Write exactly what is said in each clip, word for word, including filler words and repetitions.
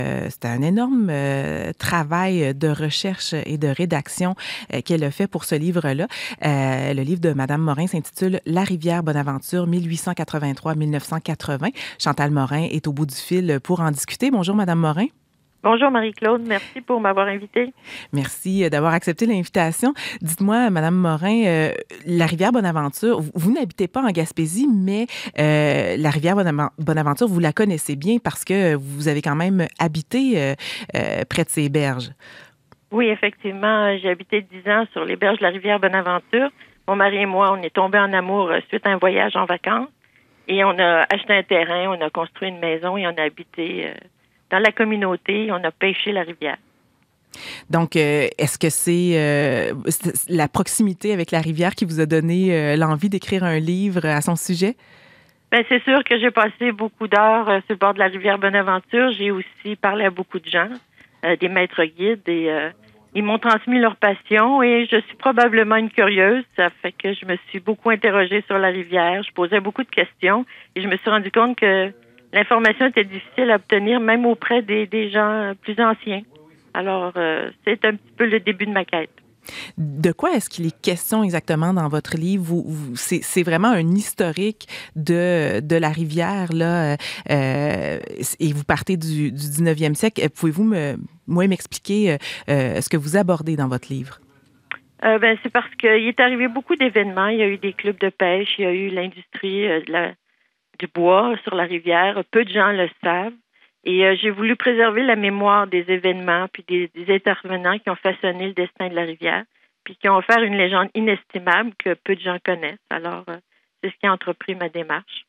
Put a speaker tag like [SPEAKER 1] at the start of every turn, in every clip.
[SPEAKER 1] Euh, c'est un énorme euh, travail de recherche et de rédaction euh, qu'elle a fait pour ce livre-là. Euh, le livre de Madame Morin s'intitule La rivière Bonaventure, mille huit cent quatre-vingt-trois à mille neuf cent quatre-vingts. Chantal Morin est au bout du fil pour en discuter. Bonjour, Madame Morin.
[SPEAKER 2] Bonjour Marie-Claude, merci pour m'avoir invitée.
[SPEAKER 1] Merci d'avoir accepté l'invitation. Dites-moi, Madame Morin, euh, la rivière Bonaventure, vous, vous n'habitez pas en Gaspésie, mais euh, la rivière Bonaventure, vous la connaissez bien parce que vous avez quand même habité euh, euh, près de ses berges.
[SPEAKER 2] Oui, effectivement, j'ai habité dix ans sur les berges de la rivière Bonaventure. Mon mari et moi, on est tombés en amour suite à un voyage en vacances et on a acheté un terrain, on a construit une maison et on a habité euh, dans la communauté, on a pêché la rivière.
[SPEAKER 1] Donc, euh, est-ce que c'est, euh, c'est la proximité avec la rivière qui vous a donné euh, l'envie d'écrire un livre à son sujet?
[SPEAKER 2] Ben, c'est sûr que j'ai passé beaucoup d'heures euh, sur le bord de la rivière Bonaventure. J'ai aussi parlé à beaucoup de gens, euh, des maîtres guides, et euh, ils m'ont transmis leur passion et je suis probablement une curieuse. Ça fait que je me suis beaucoup interrogée sur la rivière. Je posais beaucoup de questions et je me suis rendu compte que l'information était difficile à obtenir, même auprès des, des gens plus anciens. Alors, euh, c'est un petit peu le début de ma quête.
[SPEAKER 1] De quoi est-ce qu'il est question exactement dans votre livre? Vous, vous, c'est, c'est vraiment un historique de, de la rivière, là, euh, et vous partez du, du dix-neuvième siècle. Pouvez-vous me, moi, m'expliquer euh, ce que vous abordez dans votre livre?
[SPEAKER 2] Euh, ben, c'est parce qu'il est arrivé beaucoup d'événements. Il y a eu des clubs de pêche, il y a eu l'industrie euh, de la, du bois sur la rivière. Peu de gens le savent. Et euh, j'ai voulu préserver la mémoire des événements puis des, des intervenants qui ont façonné le destin de la rivière puis qui ont offert une légende inestimable que peu de gens connaissent. Alors, euh, c'est ce qui a entrepris ma démarche.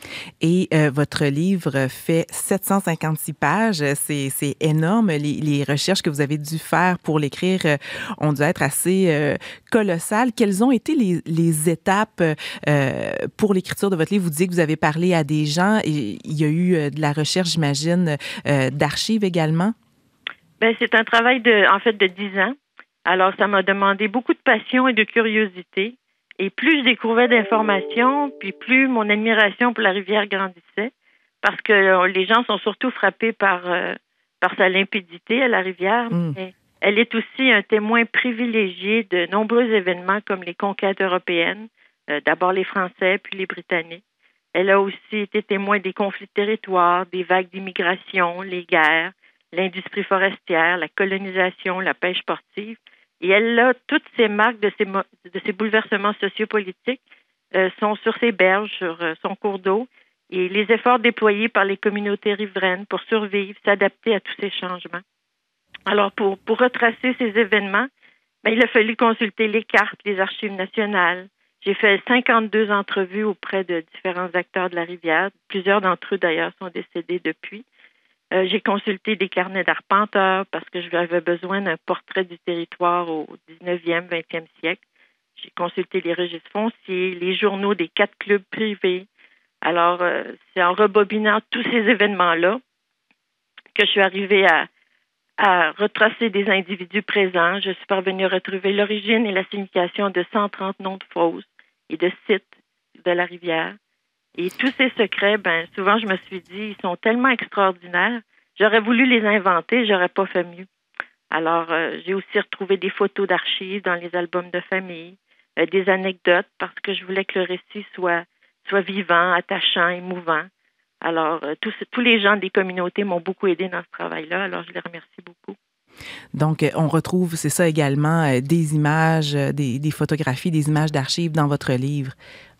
[SPEAKER 1] Et euh, votre livre fait sept cent cinquante-six pages. C'est, c'est énorme. Les, les recherches que vous avez dû faire pour l'écrire euh, ont dû être assez euh, colossales. Quelles ont été les, les étapes euh, pour l'écriture de votre livre? Vous disiez que vous avez parlé à des gens et il y a eu euh, de la recherche, j'imagine, euh, d'archives également?
[SPEAKER 2] Ben, c'est un travail de, en fait, de dix ans. Alors, ça m'a demandé beaucoup de passion et de curiosité. Et plus je découvrais d'informations, puis plus mon admiration pour la rivière grandissait, parce que euh, les gens sont surtout frappés par, euh, par sa limpidité à la rivière,
[SPEAKER 1] Mm.
[SPEAKER 2] mais elle est aussi un témoin privilégié de nombreux événements comme les conquêtes européennes, euh, d'abord les Français, puis les Britanniques. Elle a aussi été témoin des conflits de territoire, des vagues d'immigration, les guerres, l'industrie forestière, la colonisation, la pêche sportive. Et elle a toutes ces marques de ces, de ces bouleversements sociopolitiques euh, sont sur ses berges, sur euh, son cours d'eau, et les efforts déployés par les communautés riveraines pour survivre, s'adapter à tous ces changements. Alors, pour, pour retracer ces événements, ben, il a fallu consulter les cartes, les archives nationales. J'ai fait cinquante-deux entrevues auprès de différents acteurs de la rivière. Plusieurs d'entre eux, d'ailleurs, sont décédés depuis. Euh, j'ai consulté des carnets d'arpenteurs parce que j'avais besoin d'un portrait du territoire au dix-neuvième, vingtième siècle. J'ai consulté les registres fonciers, les journaux des quatre clubs privés. Alors, euh, c'est en rebobinant tous ces événements-là que je suis arrivée à, à retracer des individus présents. Je suis parvenue à retrouver l'origine et la signification de cent trente noms de fosses et de sites de la rivière. Et tous ces secrets, ben souvent, je me suis dit, ils sont tellement extraordinaires. J'aurais voulu les inventer, j'aurais pas fait mieux. Alors, euh, j'ai aussi retrouvé des photos d'archives dans les albums de famille, euh, des anecdotes, parce que je voulais que le récit soit, soit vivant, attachant, émouvant. Alors, euh, tous, tous les gens des communautés m'ont beaucoup aidé dans ce travail-là, alors je les remercie beaucoup.
[SPEAKER 1] Donc, on retrouve, c'est ça également, euh, des images, euh, des, des photographies, des images d'archives dans votre livre.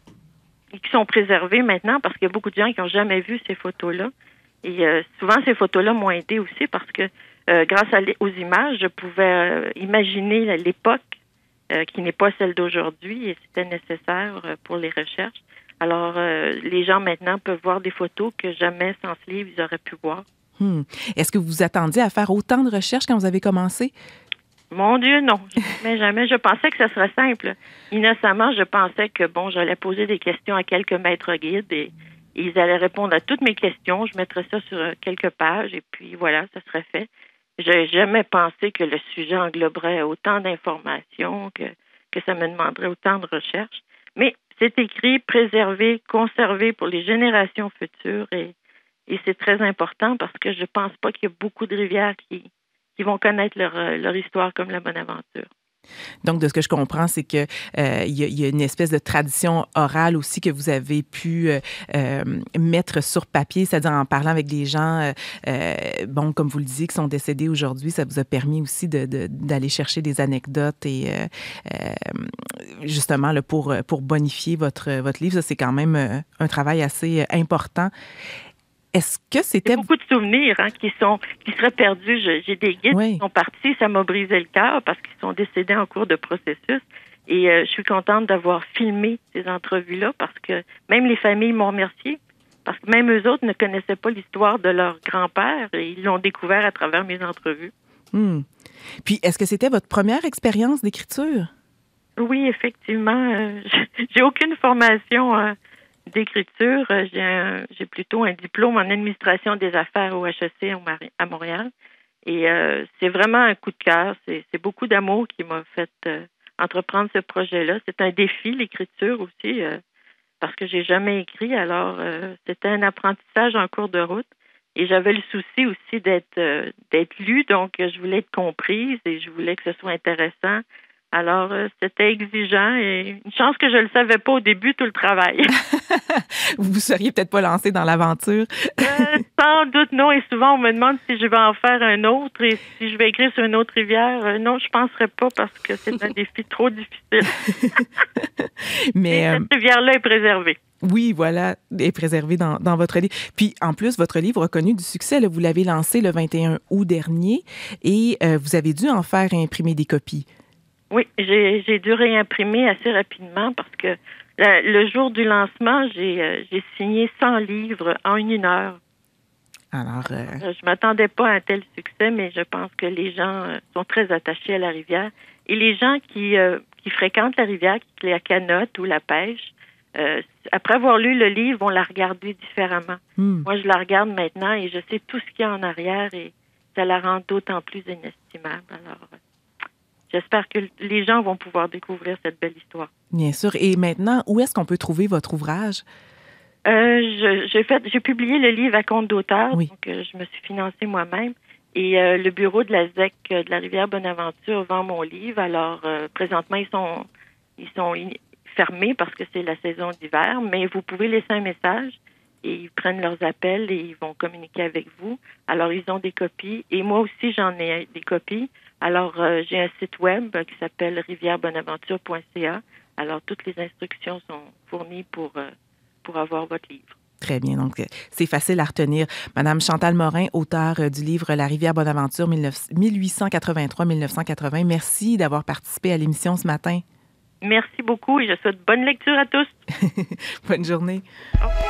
[SPEAKER 2] Et qui sont préservées maintenant parce qu'il y a beaucoup de gens qui n'ont jamais vu ces photos-là. Et euh, souvent, ces photos-là m'ont aidé aussi parce que euh, grâce à, aux images, je pouvais euh, imaginer l'époque euh, qui n'est pas celle d'aujourd'hui et c'était nécessaire euh, pour les recherches. Alors, euh, les gens maintenant peuvent voir des photos que jamais sans ce livre, ils auraient pu voir.
[SPEAKER 1] Hmm. Est-ce que vous vous attendiez à faire autant de recherches quand vous avez commencé?
[SPEAKER 2] Mon Dieu, non. Mais jamais. Je pensais que ça serait simple. Innocemment, je pensais que, bon, j'allais poser des questions à quelques maîtres guides et, et ils allaient répondre à toutes mes questions. Je mettrais ça sur quelques pages et puis voilà, ça serait fait. Je n'ai jamais pensé que le sujet engloberait autant d'informations, que, que ça me demanderait autant de recherches. Mais c'est écrit, préservé, conservé pour les générations futures et, Et c'est très important parce que je pense pas qu'il y a beaucoup de rivières qui, qui vont connaître leur, leur histoire comme la Bonaventure.
[SPEAKER 1] Donc, de ce que je comprends, c'est que euh, il y, y a une espèce de tradition orale aussi que vous avez pu euh, euh, mettre sur papier, c'est-à-dire en parlant avec des gens, euh, euh, bon, comme vous le disiez, qui sont décédés aujourd'hui, ça vous a permis aussi de, de, d'aller chercher des anecdotes et euh, euh, justement là, pour, pour bonifier votre, votre livre. Ça, c'est quand même euh, un travail assez important. Est-ce que c'était...
[SPEAKER 2] Il y a beaucoup de souvenirs hein, qui sont qui seraient perdus. Je, j'ai des guides oui. qui sont partis, ça m'a brisé le cœur parce qu'ils sont décédés en cours de processus. Et euh, je suis contente d'avoir filmé ces entrevues-là parce que même les familles m'ont remercié. Parce que même eux autres ne connaissaient pas l'histoire de leur grand-père et ils l'ont découvert à travers mes entrevues.
[SPEAKER 1] Hum. Puis, est-ce que c'était votre première expérience d'écriture?
[SPEAKER 2] Oui, effectivement. Euh, j'ai aucune formation... Euh, d'écriture. J'ai, un, j'ai plutôt un diplôme en administration des affaires au H E C à Montréal. Et euh, c'est vraiment un coup de cœur. C'est, c'est beaucoup d'amour qui m'a fait euh, entreprendre ce projet-là. C'est un défi, l'écriture aussi, euh, parce que j'ai jamais écrit. Alors, euh, c'était un apprentissage en cours de route. Et j'avais le souci aussi d'être, euh, d'être lue. Donc, je voulais être comprise et je voulais que ce soit intéressant. Alors, euh, c'était exigeant et une chance que je ne le savais pas au début, tout le travail.
[SPEAKER 1] Vous ne seriez peut-être pas lancé dans l'aventure?
[SPEAKER 2] euh, sans doute non. Et souvent, on me demande si je vais en faire un autre et si je vais écrire sur une autre rivière. Euh, non, je ne penserais pas parce que c'est un défi trop difficile. Mais et euh, cette rivière-là est préservée.
[SPEAKER 1] Oui, voilà, est préservée dans, dans votre livre. Puis, en plus, votre livre a connu du succès. Là, vous l'avez lancé le vingt et un août dernier et euh, vous avez dû en faire imprimer des copies.
[SPEAKER 2] Oui, j'ai, j'ai dû réimprimer assez rapidement parce que la, le jour du lancement, j'ai, euh, j'ai signé cent livres en une heure.
[SPEAKER 1] Alors, euh...
[SPEAKER 2] je m'attendais pas à un tel succès, mais je pense que les gens euh, sont très attachés à la rivière. Et les gens qui, euh, qui fréquentent la rivière, qui la canotent ou la pêchent, euh, après avoir lu le livre, vont la regarder différemment. Mm. Moi, je la regarde maintenant et je sais tout ce qu'il y a en arrière et ça la rend d'autant plus inestimable. Alors, j'espère que les gens vont pouvoir découvrir cette belle histoire.
[SPEAKER 1] Bien sûr. Et maintenant, où est-ce qu'on peut trouver votre ouvrage?
[SPEAKER 2] Euh, je, j'ai fait, j'ai publié le livre à compte d'auteur,
[SPEAKER 1] oui.
[SPEAKER 2] donc euh, je me suis financée moi-même. Et euh, le bureau de la Z E C de la rivière Bonaventure vend mon livre. Alors, euh, présentement, ils sont, ils sont fermés parce que c'est la saison d'hiver, mais vous pouvez laisser un message et ils prennent leurs appels et ils vont communiquer avec vous. Alors, ils ont des copies et moi aussi, j'en ai des copies. Alors, euh, j'ai un site web qui s'appelle rivière bonaventure point c a. Alors, toutes les instructions sont fournies pour, euh, pour avoir votre livre.
[SPEAKER 1] Très bien. Donc, c'est facile à retenir. Madame Chantal Morin, auteure du livre La rivière Bonaventure dix-huit cent quatre-vingt-trois à dix-neuf cent quatre-vingts. Merci d'avoir participé à l'émission ce matin.
[SPEAKER 2] Merci beaucoup et je souhaite bonne lecture à tous.
[SPEAKER 1] Bonne journée.